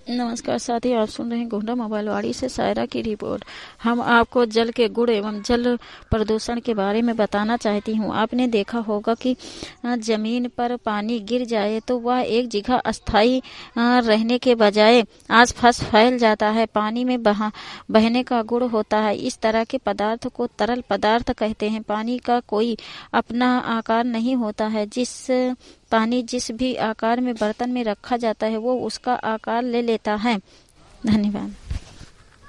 नमस्कार साथी, आप सुन रहे हैं गोंडा मोबाइलवाड़ी से सायरा की रिपोर्ट। हम आपको जल के गुण एवं जल प्रदूषण के बारे में बताना चाहती हूँ। आपने देखा होगा कि जमीन पर पानी गिर जाए तो वह एक जगह अस्थायी रहने के बजाय आसपास फैल जाता है। पानी में बहने का गुण होता है। इस तरह के पदार्थ को तरल पदार्थ कहते हैं। पानी का कोई अपना आकार नहीं होता है। पानी जिस भी आकार में बर्तन में रखा जाता है वो उसका आकार ले लेता है। धन्यवाद।